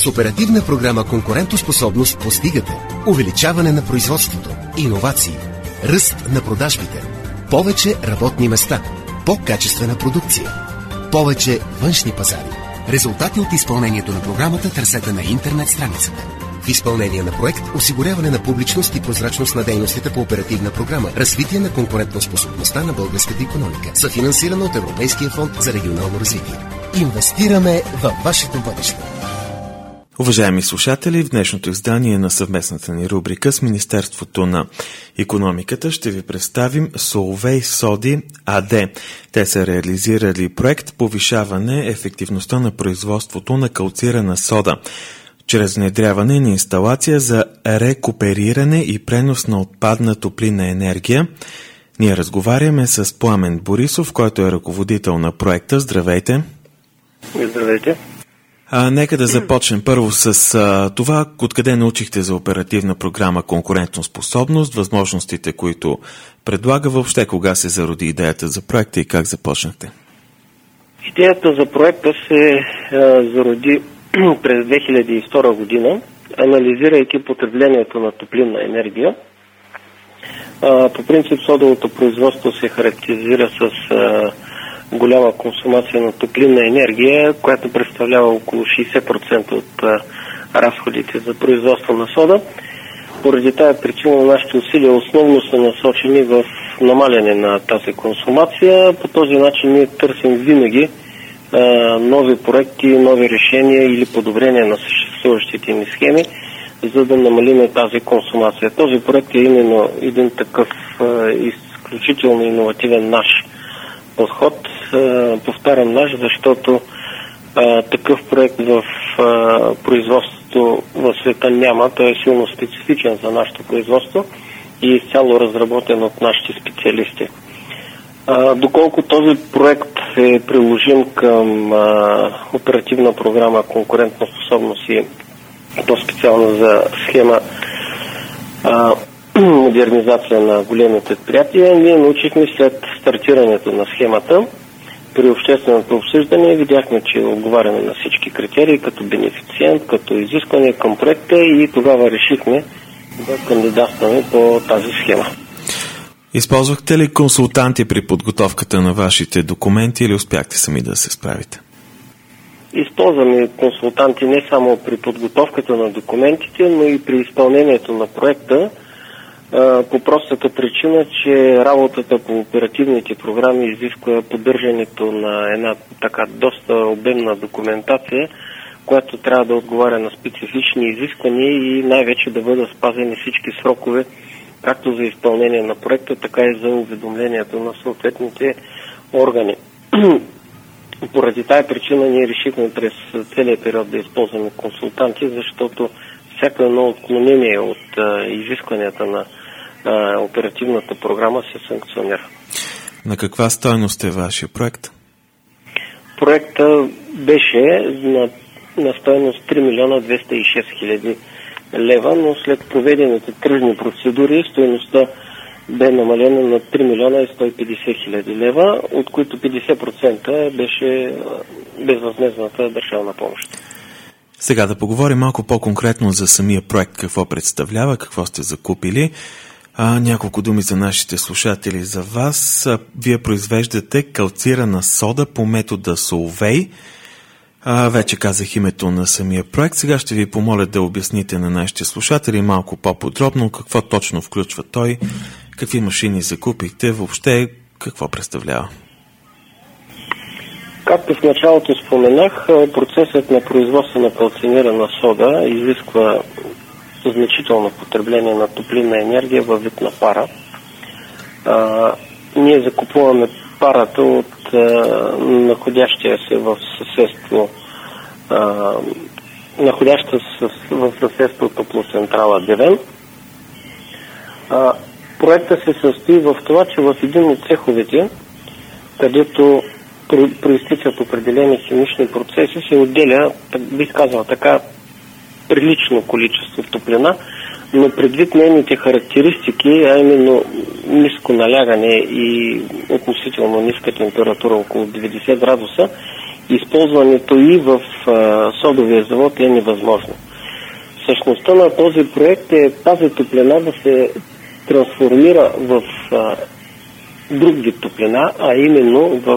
С оперативна програма Конкурентоспособност постигате увеличаване на производството, иновации, ръст на продажбите, повече работни места, по-качествена продукция, повече външни пазари. Резултати от изпълнението на програмата търсете на интернет страницата. В изпълнение на проект осигуряване на публичност и прозрачност на дейностите по оперативна програма Развитие на конкурентоспособността на българската икономика, съфинансирана от Европейския фонд за регионално развитие. Инвестираме във вашето бъдеще. Уважаеми слушатели, в днешното издание на съвместната ни рубрика с Министерството на икономиката ще ви представим Solvay Соди АД. Те са реализирали проект повишаване ефективността на производството на калцирана сода чрез внедряване на инсталация за рекупериране и пренос на отпадна топлинна енергия. Ние разговаряме с Пламен Борисов, който е ръководител на проекта. Здравейте! Здравейте! Нека да започнем първо с това, откъде научихте за оперативна програма Конкурентоспособност, възможностите, които предлага, въобще кога се зароди идеята за проекта и как започнахте? Идеята за проекта се зароди през 2002 година, анализирайки потреблението на топлинна енергия. По принцип содовото производство се характеризира с голяма консумация на топлинна енергия, която представлява около 60% от разходите за производство на сода. Поради тази причина нашите усилия основно са насочени в намаляне на тази консумация. По този начин ние търсим винаги нови проекти, нови решения или подобрения на съществуващите ни схеми, за да намалим тази консумация. Този проект е именно един такъв изключително иновативен наш подход. Повтарям наш, защото такъв проект в производството в света няма. Той е силно специфичен за нашето производство и е изцяло разработен от нашите специалисти. Доколко този проект е приложим към оперативна програма Конкурентоспособност и по-специално за схема модернизация на големи предприятия, ние научихме след стартирането на схемата. При общественото обсъждане видяхме, че отговаряме на всички критерии, като бенефициент, като изискване към проекта и тогава решихме да кандидатстваме по тази схема. Използвахте ли консултанти при подготовката на вашите документи или успяхте сами да се справите? Използваме консултанти не само при подготовката на документите, но и при изпълнението на проекта, по простата причина, че работата по оперативните програми изисква поддържането на една така доста обемна документация, която трябва да отговаря на специфични изисквания и най-вече да бъдат спазени всички срокове, както за изпълнение на проекта, така и за уведомлението на съответните органи. Поради тази причина ние решихме през целия период да използваме консултанти, защото всяко едно отклонение от изискванията на оперативната програма се санкционира. На каква стойност е вашия проект? Проектът беше на стойност 3 милиона 206 хиляди лева, но след проведените тръжни процедури стойността бе намалена на 3 милиона и 150 хиляди лева, от които 50% беше безвъзмездната държавна помощ. Сега да поговорим малко по-конкретно за самия проект, какво представлява, какво сте закупили. Няколко думи за нашите слушатели за вас. Вие произвеждате калцирана сода по метода Solvay. Вече казах името на самия проект. Сега ще ви помоля да обясните на нашите слушатели малко по-подробно какво точно включва той, какви машини закупихте, въобще какво представлява. Както в началото споменах, процесът на производство на калцинирана сода изисква значително потребление на топлинна енергия във вид на пара. Ние закупуваме парата от находящия се в съседство в съседство топлоцентрала Девен. Проектът се състои в това, че в един от цеховете, където проистичат определени химични процеси, се отделя, бих казал така, прилично количество топлина, но предвид нейните характеристики, а именно ниско налягане и относително ниска температура, около 90 градуса, използването и в содовия завод е невъзможно. Същността на този проект е тази топлина да се трансформира в друг вид топлина, а именно в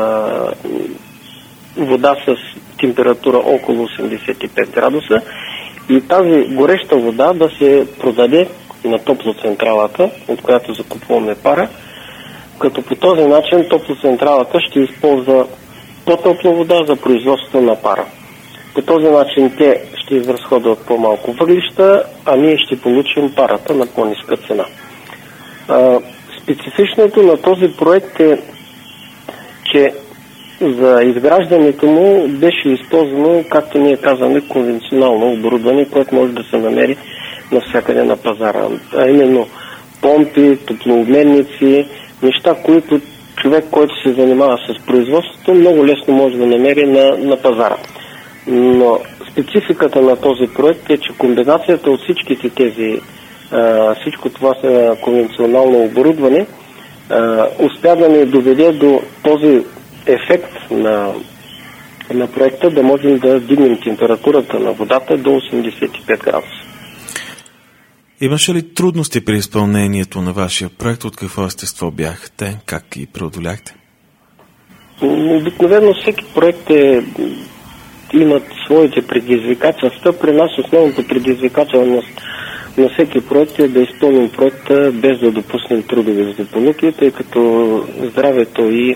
вода с температура около 85 градуса и тази гореща вода да се продаде на топлоцентралата, от която закупуваме пара, като по този начин топлоцентралата ще използва по-топла вода за производство на пара. По този начин те ще изразходват по-малко въглища, а ние ще получим парата на по-ниска цена. Специфичното на този проект е, че за изграждането му беше използвано, както ние казваме, конвенционално оборудване, което може да се намери навсякъде на пазара. А именно помпи, топлообменници, неща, които човек, който се занимава с производството, много лесно може да намери на пазара. Но спецификата на този проект е, че комбинацията от всичките тези, всичко това са конвенционално оборудване, успя да ни доведе до този ефект на проекта, да можем да дигнем температурата на водата до 85 градуса. Имаше ли трудности при изпълнението на вашия проект? От какво естество бяха те? Как ги преодоляхте? Обикновено всеки проект имат своите предизвикателства. При нас основното предизвикателност на всеки проект е да изпълним проекта без да допуснем трудови злополуки, тъй като здравето и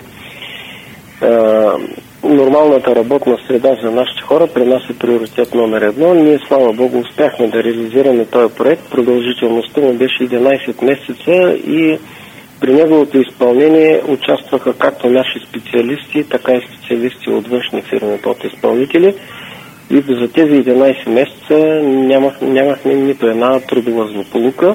нормалната работна среда за нашите хора при нас е приоритет номер 1. Ние, слава Богу, успяхме да реализираме този проект. Продължителността му беше 11 месеца и при неговото изпълнение участваха както наши специалисти, така и специалисти от външни фирми под изпълнители. И за тези 11 месеца нямахме нито една трудова злополука.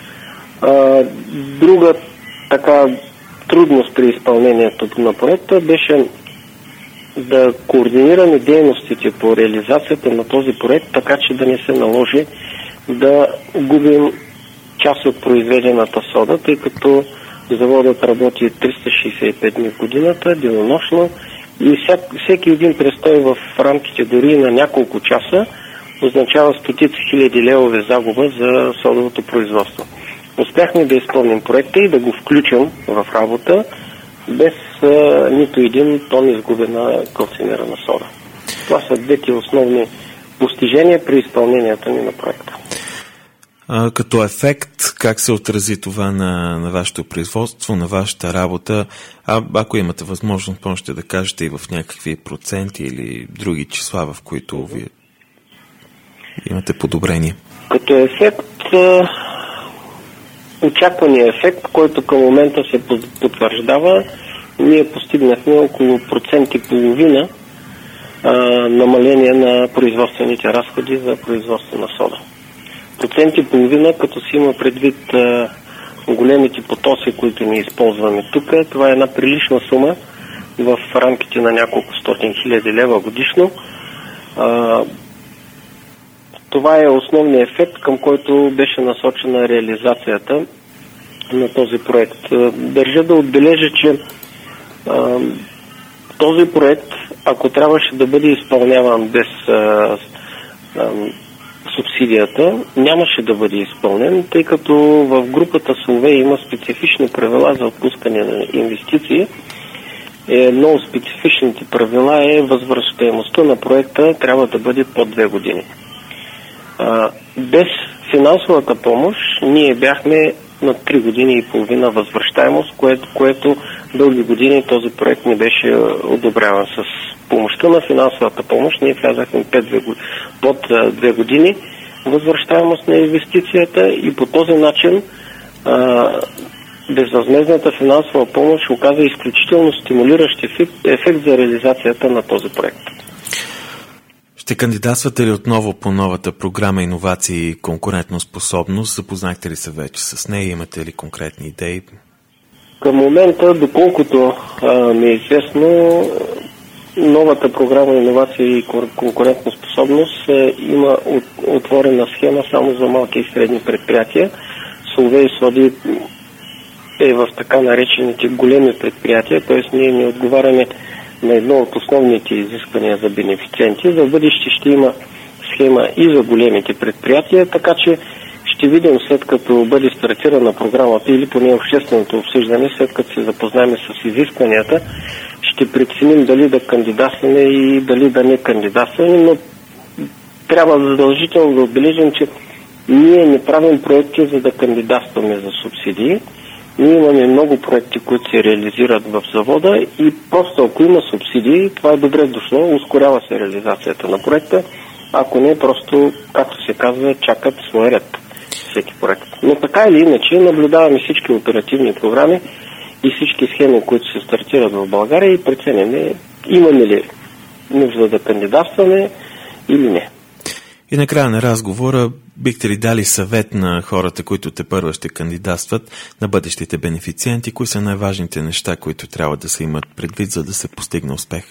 Друга така трудност при изпълнението на проекта беше да координираме дейностите по реализацията на този проект, така че да не се наложи да губим част от произведената сода, тъй като заводът работи 365 дни в годината, денонощно, и всеки един престой в рамките дори на няколко часа означава стотици хиляди левове загуба за содовото производство. Успяхме да изпълним проекта и да го включим в работа без нито един тон изгубена калцинирана сода. Това са двете основни постижения при изпълнението ни на проекта. Като ефект, как се отрази това на вашето производство, на вашата работа? Ако имате възможност, можете да кажете и в някакви проценти или други числа, в които вие имате подобрение. Като ефект, очаквания ефект, който към момента се потвърждава, ние постигнахме около 1,5% намаление на производствените разходи за производство на сода. 1,5%, като си има предвид големите потоци, които ние използваме тук, това е една прилична сума в рамките на няколко стотин хиляди лева годишно. Това е основният ефект, към който беше насочена реализацията на този проект. Държа да отбележа, че този проект, ако трябваше да бъде изпълняван без субсидията, нямаше да бъде изпълнен, тъй като в групата Соловей има специфични правила за отпускане на инвестиции. Едно от специфичните правила е възвръщаемостта на проекта трябва да бъде под 2 години. Без финансовата помощ ние бяхме на 3 години и половина възвръщаемост, което дълги години този проект не беше одобряван. С помощта на финансовата помощ ние влязахме под 2 години възвръщаемост на инвестицията и по този начин безвъзмездната финансова помощ оказа изключително стимулиращ ефект за реализацията на този проект. Ще кандидатствате ли отново по новата програма Иновации и конкурентоспособност? Запознахте ли се вече с нея? Имате ли конкретни идеи? Към момента, доколкото ми е известно, новата програма Иновации и конкурентоспособност има отворена схема само за малки и средни предприятия. Соловей Соди е в така наречените големи предприятия, т.е. ние не отговаряме на едно от основните изисквания за бенефициенти. За бъдеще ще има схема и за големите предприятия, така че ще видим, след като бъде стартирана програмата или поне общественото обсъждане, след като се запознаем с изискванията, ще преценим дали да кандидатстваме и дали да не кандидатстваме, но трябва задължително да отбележим, че ние не правим проекти, за да кандидатстваме за субсидии. Ние имаме много проекти, които се реализират в завода и просто ако има субсидии, това е добре дошло, ускорява се реализацията на проекта. Ако не, просто, както се казва, чакат своя ред всеки проект. Но така или иначе, наблюдаваме всички оперативни програми и всички схеми, които се стартират в България и преценяме имаме ли нужда да кандидатстваме или не. И накрая на разговора бихте ли дали съвет на хората, които тепърва ще кандидатстват, на бъдещите бенефициенти? Кои са най-важните неща, които трябва да се имат предвид, за да се постигне успех?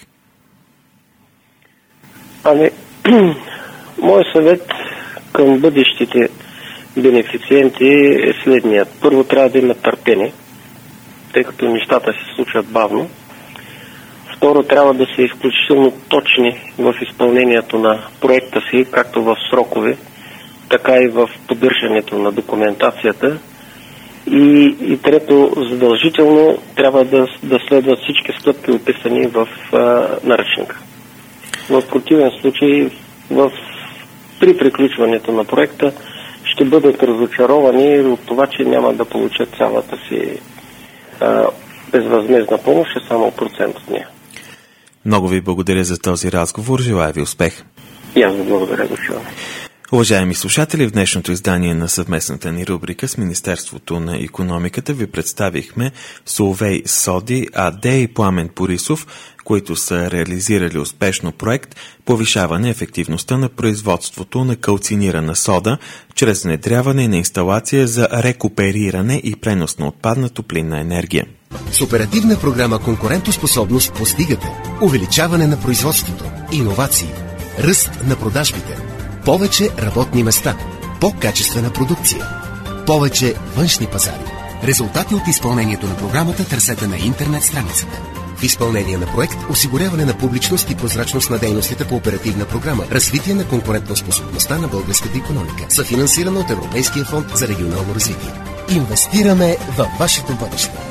Моят съвет към бъдещите бенефициенти е следният. Първо, трябва да имат търпение, тъй като нещата се случват бавно. Второ, трябва да са изключително точни в изпълнението на проекта си, както в срокове, така и в поддържането на документацията. И трето, задължително трябва да следват всички стъпки, описани в наръчника. В противен случай, при приключването на проекта, ще бъдат разочаровани от това, че няма да получат цялата си безвъзмездна помощ, а само процент от нея. Много ви благодаря за този разговор. Желая ви успех. И аз ви благодаря, господин. Уважаеми слушатели, в днешното издание на съвместната ни рубрика с Министерството на икономиката ви представихме Соловей Соди АД и Пламен Борисов, които са реализирали успешно проект повишаване ефективността на производството на калцинирана сода чрез внедряване на инсталация за рекупериране и пренос на отпадна топлинна енергия. С оперативна програма Конкурентоспособност постигате увеличаване на производството, иновации, ръст на продажбите, повече работни места, по-качествена продукция, повече външни пазари. Резултати от изпълнението на програмата търсете на интернет страницата. В изпълнение на проект осигуряване на публичност и прозрачност на дейностите по оперативна програма развитие на конкурентоспособността на българската икономика, съфинансирана от Европейския фонд за регионално развитие. Инвестираме във вашето бъдеще.